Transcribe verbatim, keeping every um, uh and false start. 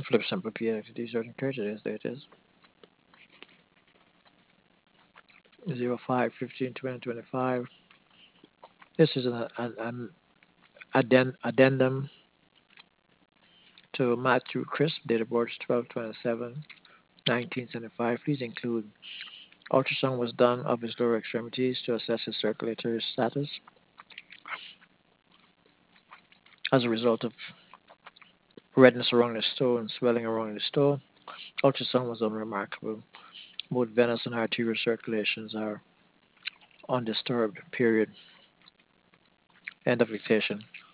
Flip simple P X D certain characters. There it is. zero five fifteen twenty twenty-five. This is an, an, an addend- addendum to Matthew Crisp, date of birth twelve twenty-seven nineteen seventy-five. Please include ultrasound was done of his lower extremities to assess his circulatory status. As a result of redness around the store and swelling around the store, ultrasound was unremarkable. Both venous and arterial circulations are undisturbed, period. End of dictation.